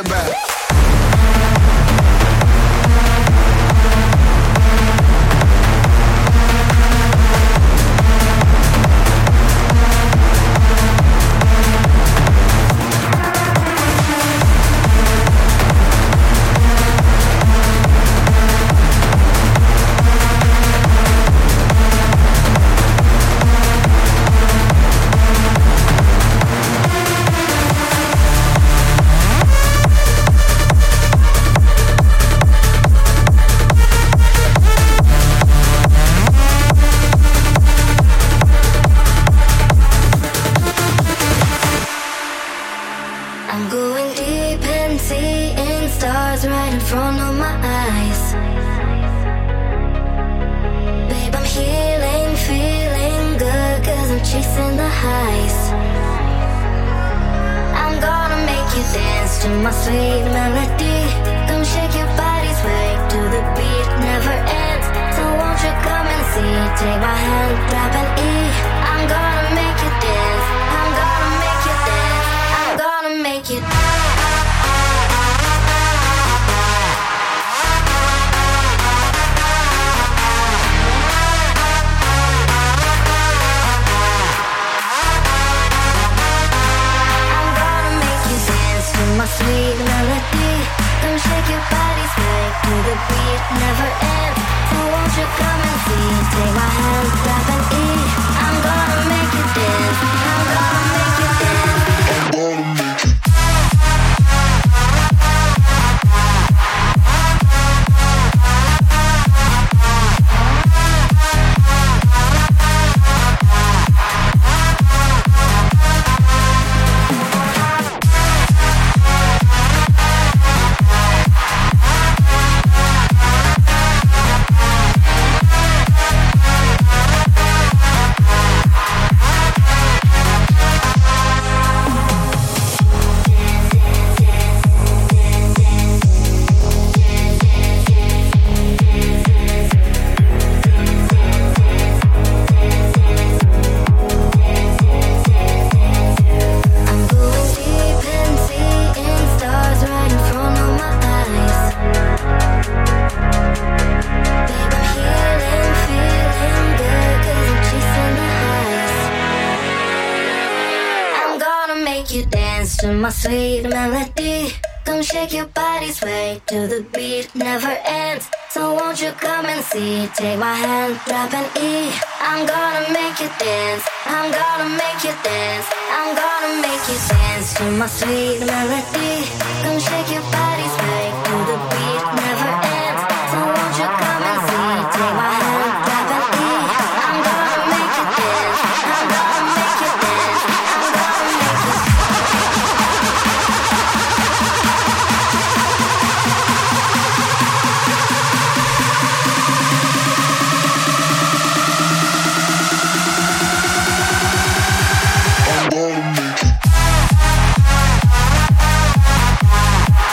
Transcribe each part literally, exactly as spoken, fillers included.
right back. My sweet melody, come shake your body, sway to the beat, never ends. So won't you come and see? Take my hand, grab an E. I'm gonna make you dance. I'm gonna make you dance. I'm gonna make you dance to my sweet melody. Come shake your body, sway to the beat, never ends. So won't you come and see? Take my hand, grab an E. I'm gonna make you dance. I'm gonna make you dance. I'm gonna make you dance. I'm gonna make it.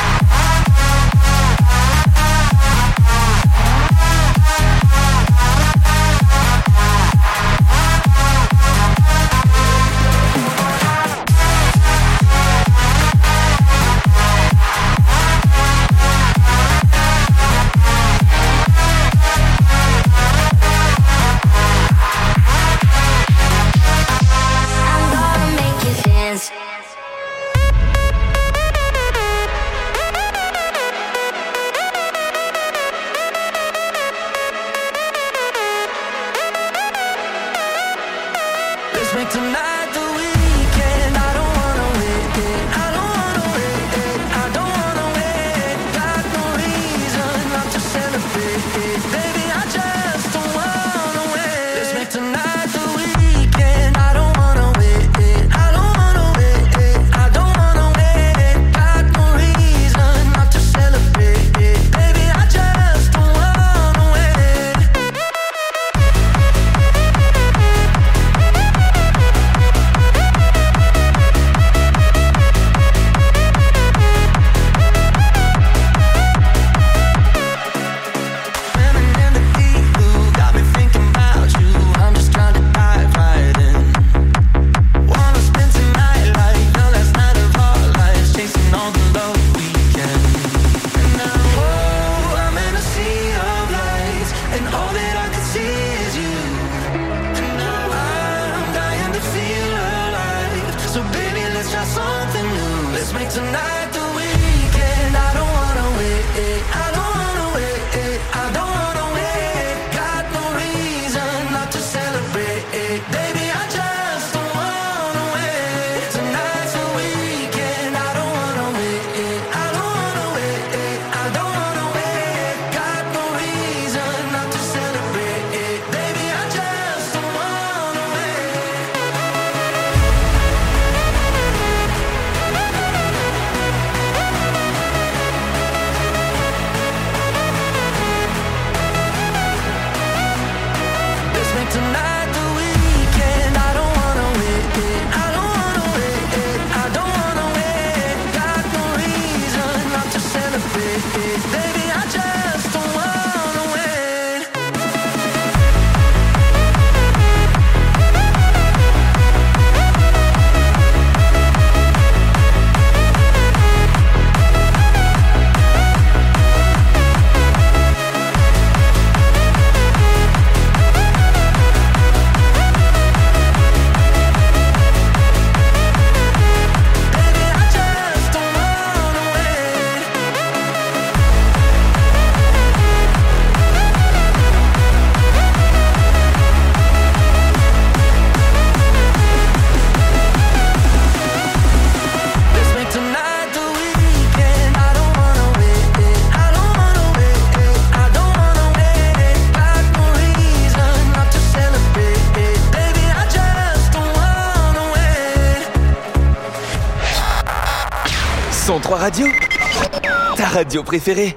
cent trois Radio, ta radio préférée.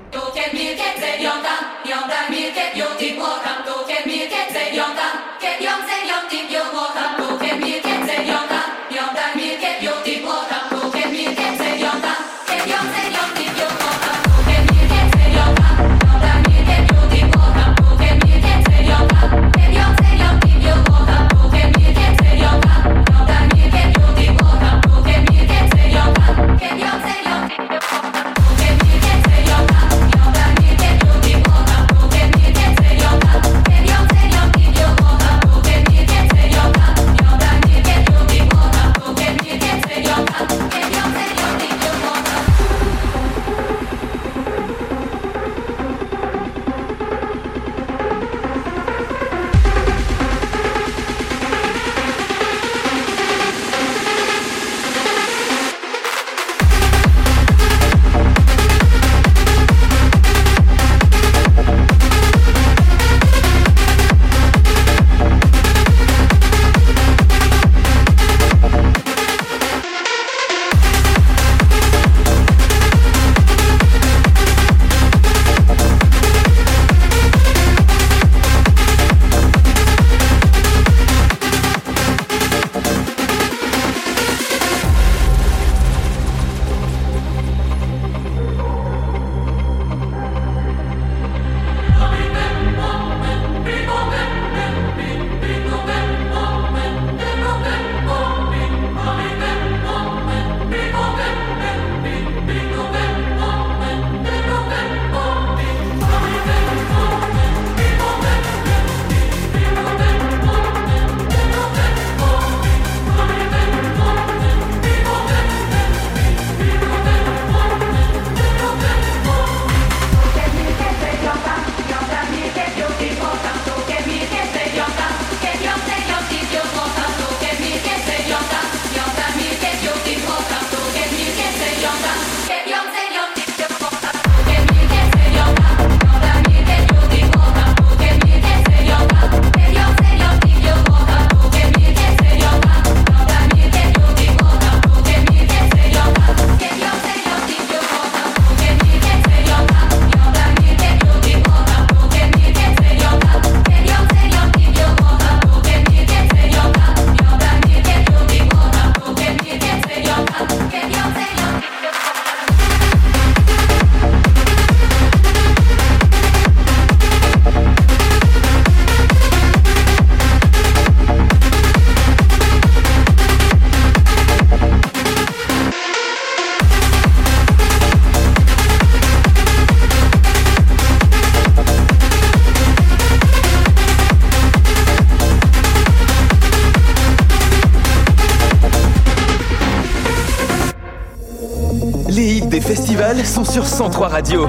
Festivals sont sur cent trois Radio.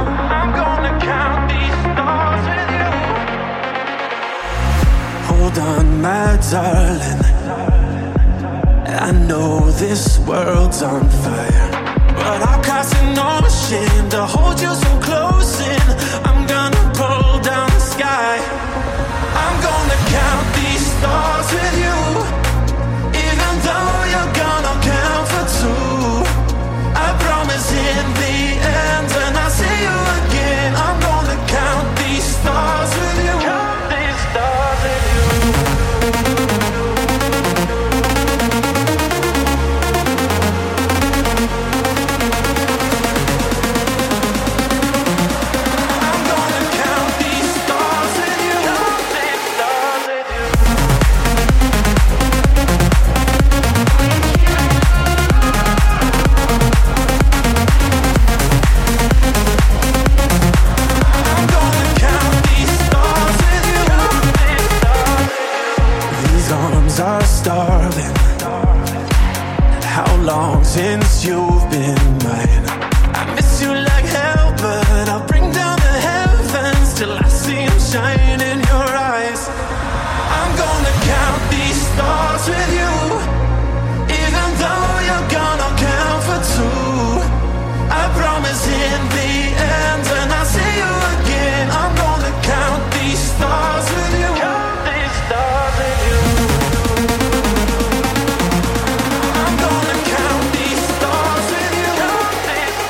Hold on, my darling. I know this world's on fire, but I'll cast no shame to hold you so close in. I'm gonna pull down the sky. I'm gonna count these stars with you, even though you're gonna count for two. I promise in the end, when I see you again, I'm gonna count these stars with you. Count these stars with you. I'm gonna count these stars with you. Count these stars with you. Are starving. How long since you've been mine? I miss you like hell, but I'll bring down the heavens till I see them shine in your eyes. I'm gonna count these stars with you, even though you're gonna count for two. I promise in the end, when I see you again, I'm gonna count these stars with you. Count these stars with you. I'm gonna count these stars with you. Count these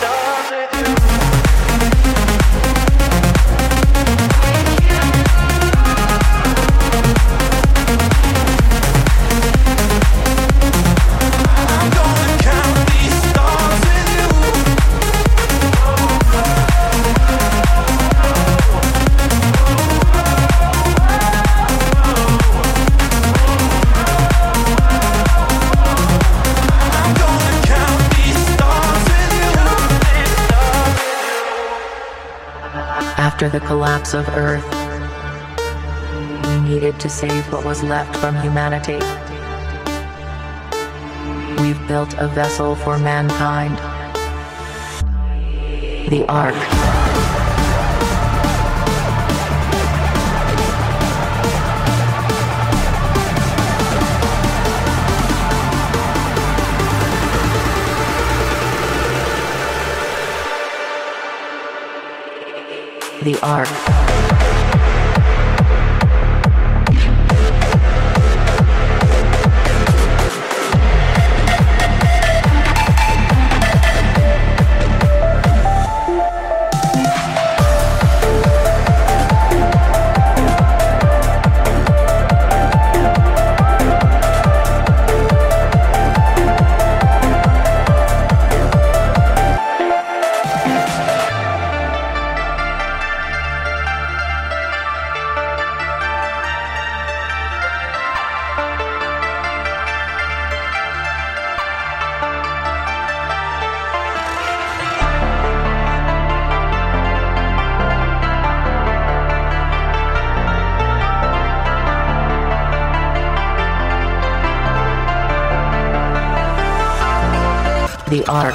After the collapse of Earth, we needed to save what was left from humanity. We've built a vessel for mankind. The Ark. The Ark. The Ark.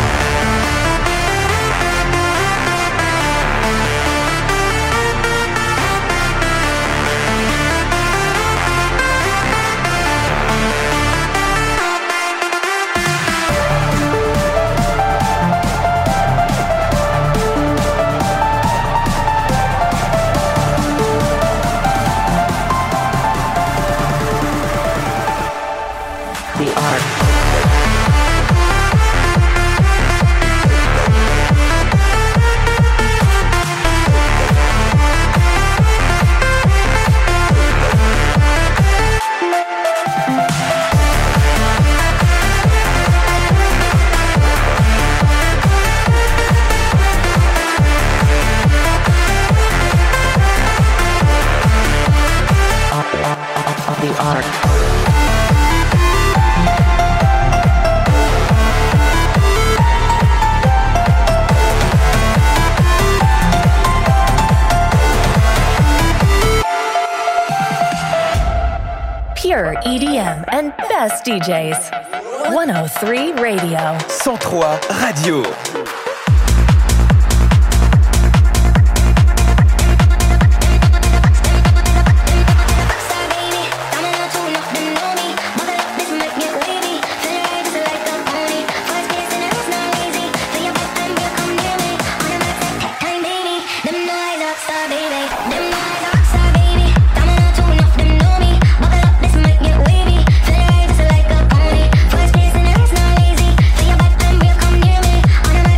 The Ark. The Ark. Pure E D M and best D Js. one oh three Radio. cent trois Radio. On a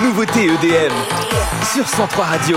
Nouveauté E D M sur cent trois Radio.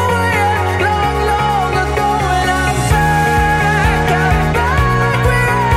We're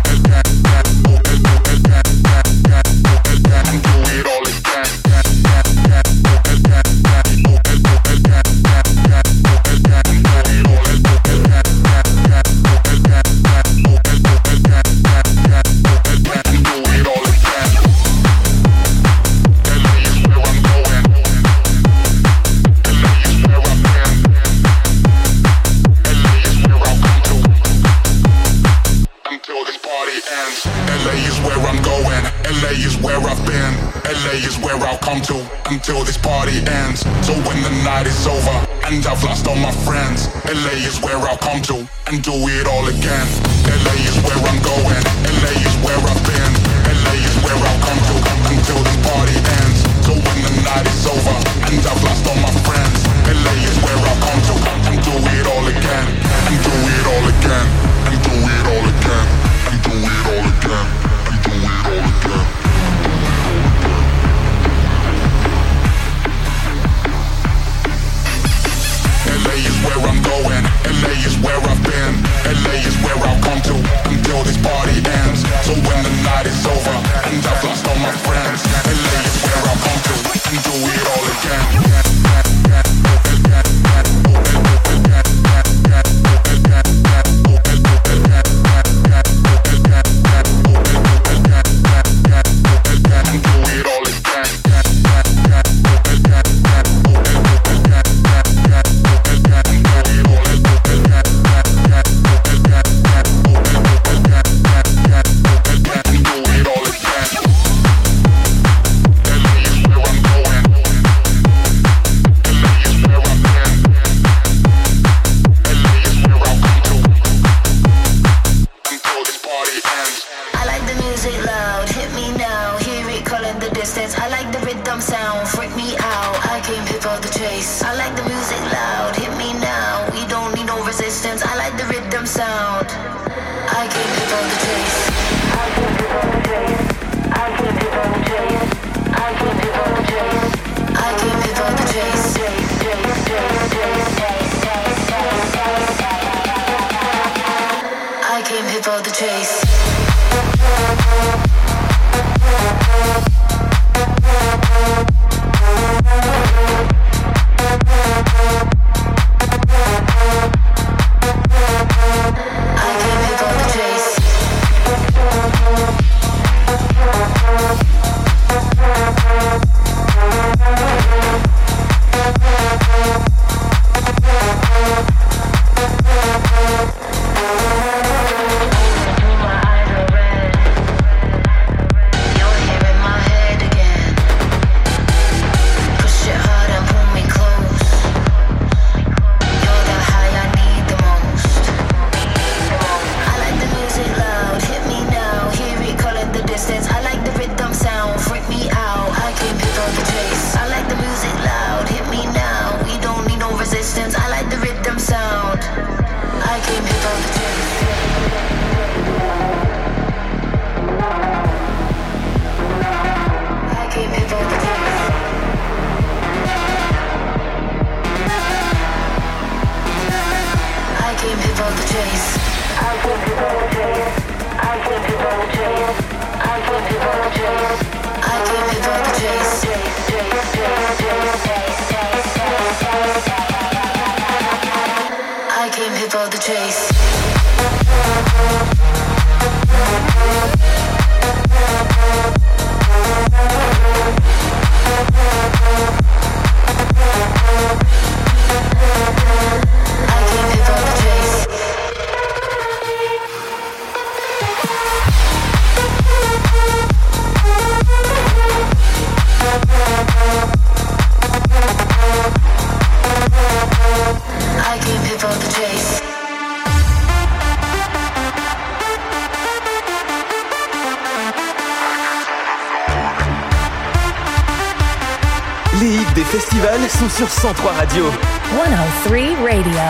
Until this party ends. So when the night is over and I've lost all my friends, L A is where I'll come to and do it all again. L A is where I'm going, L A is where I've been, L A is where I'll come to until this party ends. So when the night is over and I've lost all my friends, L A is where I'll come to and do it all again, and do it all again, and do it all again, and do it all again, and do it all again. L A is where I'm going, L A is where I've been, L A is where I'll come to until this party ends. So when the night is over and I've lost all my friends, L A is where I'll come to and do it all again. I Les hits des festivals sont sur cent trois Radio. one oh three Radio.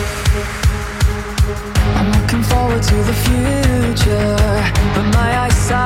To the future, but my eyesight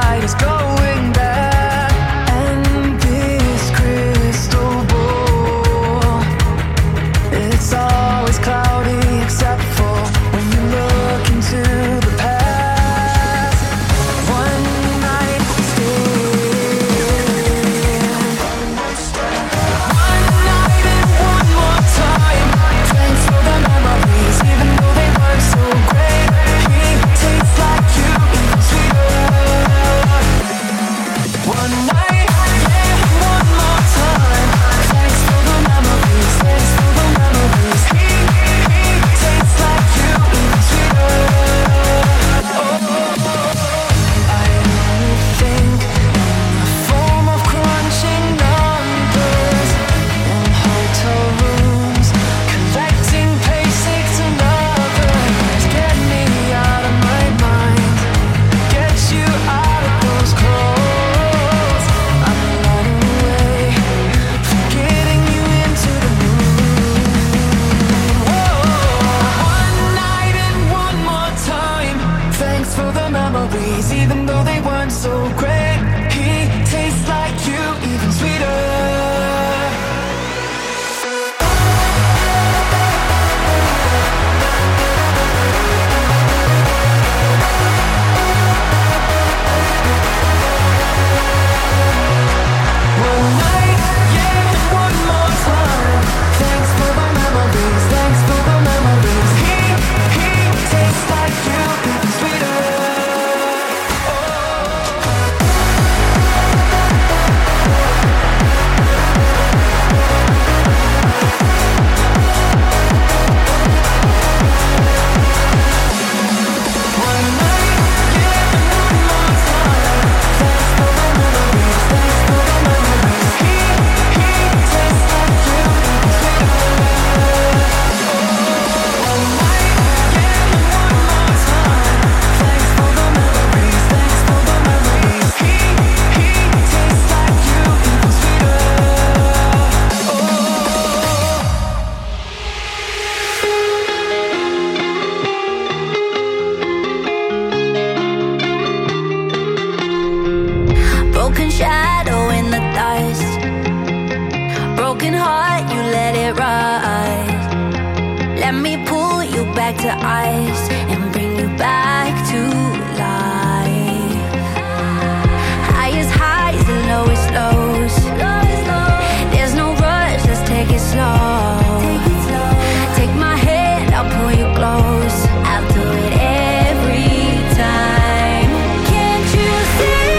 back to ice and bring you back to life. Highest highs and lowest lows. There's no rush, let's take it slow. Take my hand, I'll pull you close. I'll do it every time. Can't you see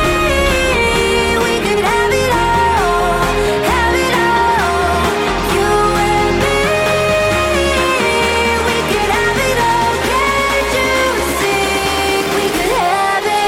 we could have it all, have it all, you and me. We could have it all. Can't you see we could have it?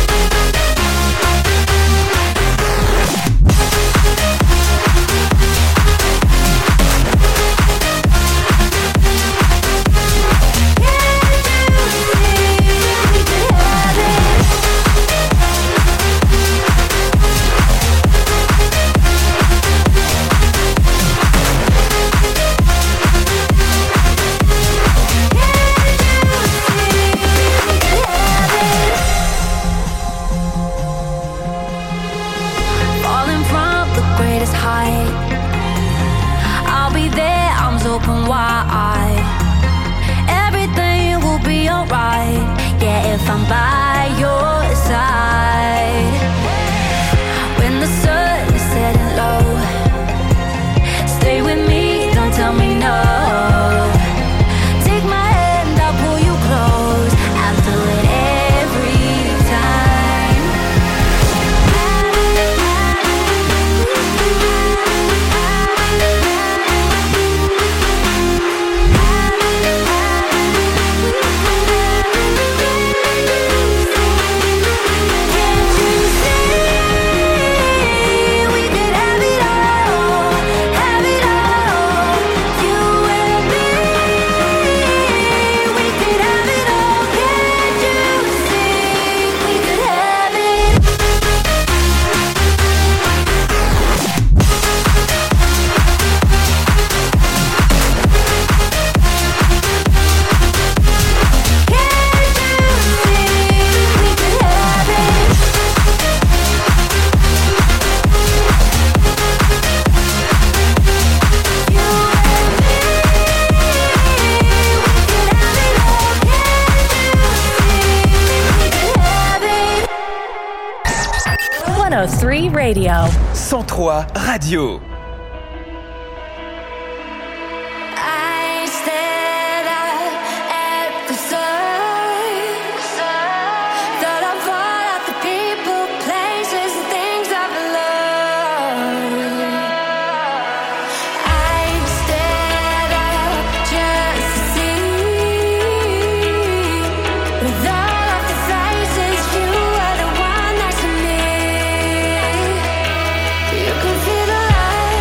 Falling from the greatest height, I'll be there, arms open wide. Everything will be alright, yeah, if I'm by your side. When the sun is setting low, stay with me, don't tell me no. Take my hand, I'll pull you close. I'll do it every time. Can't you see we could have it all, have it all, you and me. We could have it all. Can't you see we could have it? Can't you see we could have it? You and me, we could have it all. Can't you see we could have it? one oh three Radio. cent trois Radio. I stared up at the sun. Thought of all of the people, places, and things I've loved. I stared up just to see. With all of the faces, you were the one next to me. You could feel the light.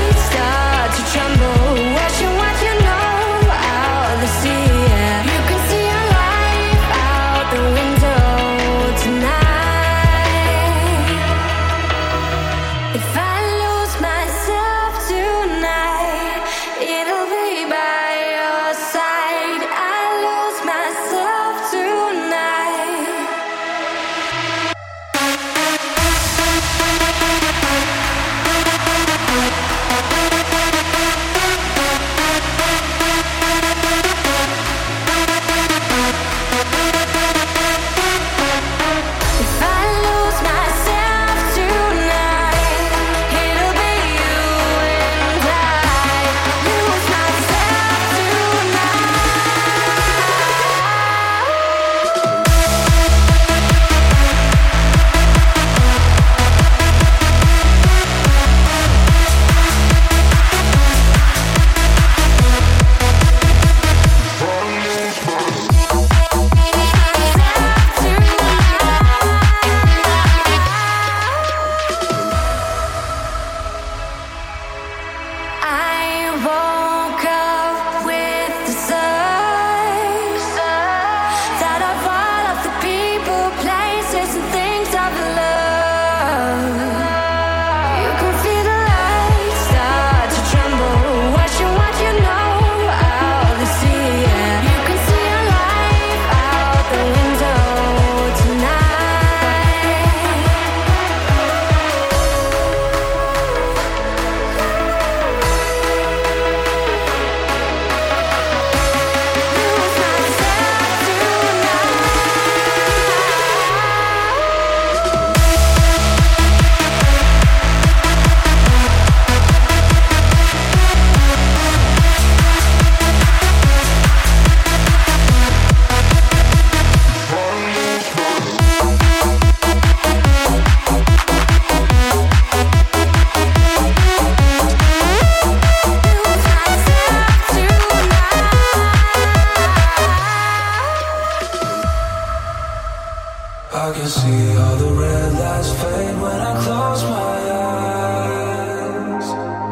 can see all the red lights fade when I close my eyes.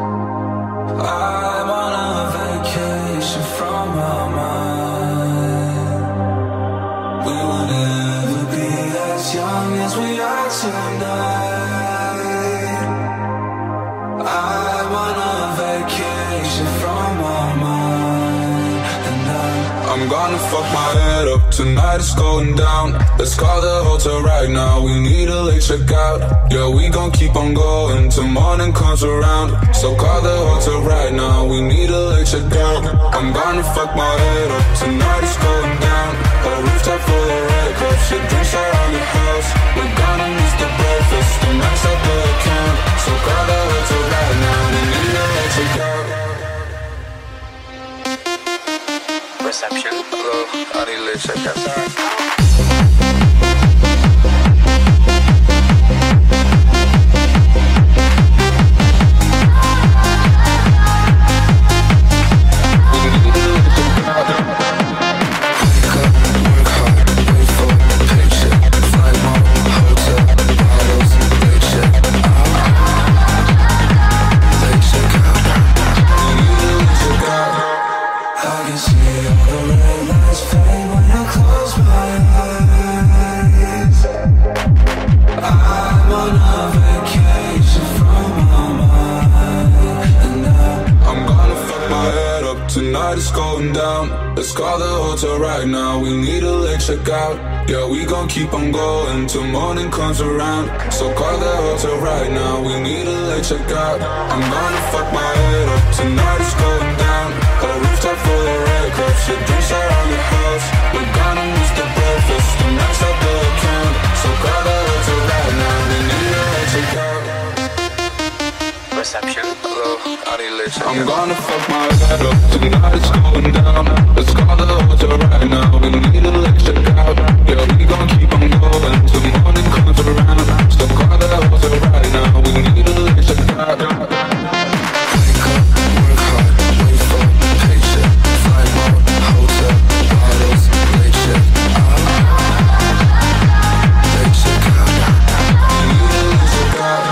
I'm on a vacation from my mind. We will never be as young as we are tonight. I'm on a vacation from my mind. And I'm, I'm gonna fuck my head up. Tonight it's going down. Let's call the hotel right now. We need a late checkout. Yeah, we gon' keep on going till morning comes around. So call the hotel right now. We need a late checkout. I'm gonna fuck my head up. Tonight it's going down. A rooftop full of red cups. Your drinks around the house. We're gonna miss the breakfast. The max up the account. So call the hotel right now. We need a late checkout. Reception. Hello, I need a late checkout. Sorry. It's going down. Let's call the hotel right now. We need a late checkout. Yeah, we gon' keep on going till morning comes around. So call the hotel right now. We need a late checkout. I'm gonna fuck my head up. Tonight it's going down. A rooftop full of red cups. Your drinks around the house. We're gonna miss the breakfast. The max up the account. So call the hotel right now. We need a late checkout. Reception. Hello, I need a late checkout. I'm gonna fuck my head up. Tonight it's going down. Let's call the hotel right now. We need a late checkout. Yeah, we gon' keep on going till morning comes around. So call the hotel right now. We need a late checkout. Wake up, work hard, wait for paycheck. Flight mode, hotel, bottles, late check out. Late check out. We need a late check out.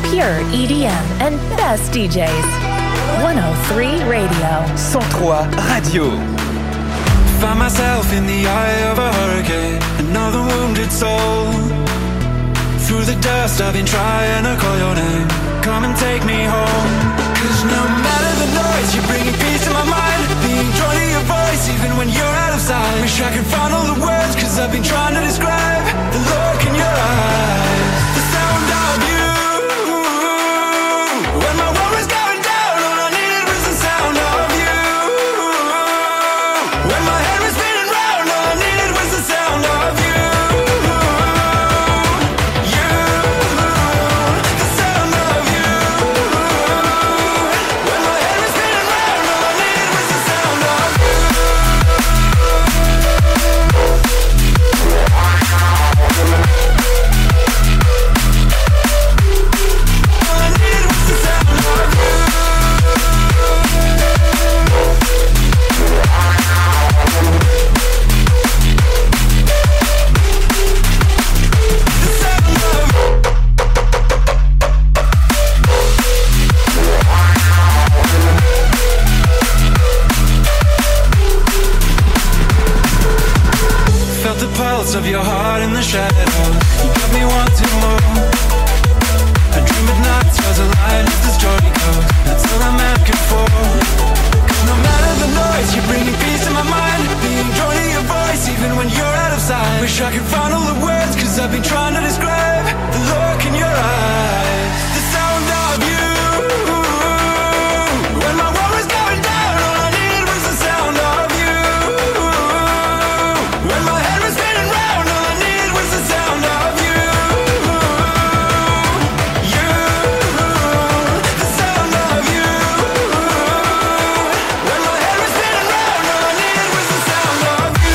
pure E D M and best D Js. one oh three Radio. cent trois Radio. Find myself in the eye of a hurricane, another wounded soul. Through the dust I've been trying to call your name. Come and take me home. Cause no matter the noise, you're bringing peace to my mind. Being drawn to your voice even when you're out of sight. Wish I could find all the words, cause I've been trying to describe the look in your eyes, the sound of you. When my world was going down, all I needed was the sound of you. When my head was spinning round, all I needed was the sound of you. Of your heart in the shadows, you got me wanting more. I dream at night, stars align as the story goes. That's all I'm asking for. Cause no matter the noise, you're bringing peace to my mind. Being drawn to your voice even when you're out of sight. Wish I could find all the words, cause I've been trying to describe the look in your eyes, the sound of you. When my world was going down, all I needed was the sound of you. When my head was spinning round, all I needed was the sound of you. You, the sound of you. When my head was spinning round, all I needed was the sound of you.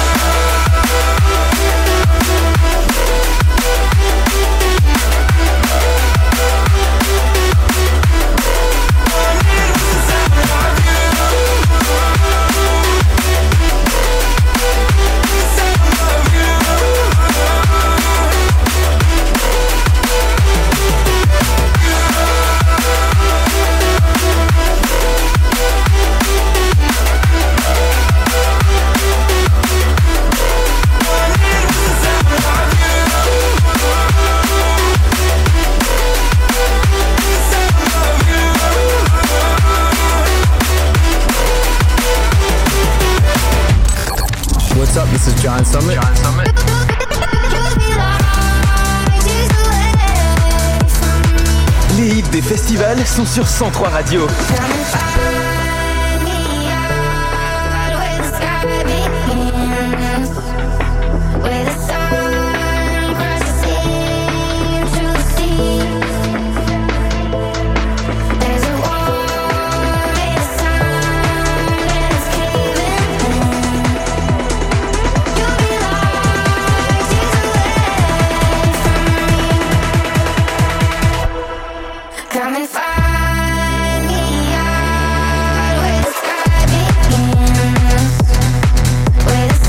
What's up? This is John Summit. John Summit. Les hits des festivals sont sur cent trois Radio. Come and find me out where the sky begins, where the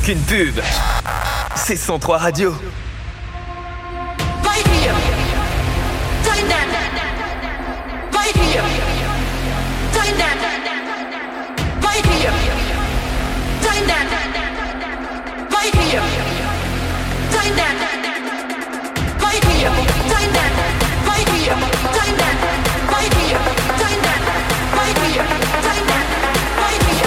qu'une pub. C'est cent trois Radio. Right here. Time that. Right here. Time that. Right here. Time that. Right here. Time that. Right here. Time that. Right here. Time that. Right here. Time that. Right here. Time that. Right here.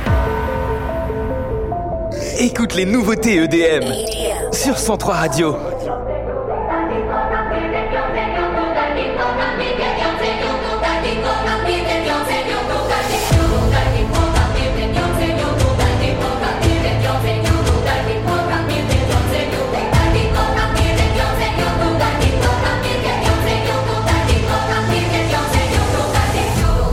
Écoute les nouveautés E D M sur cent trois Radio.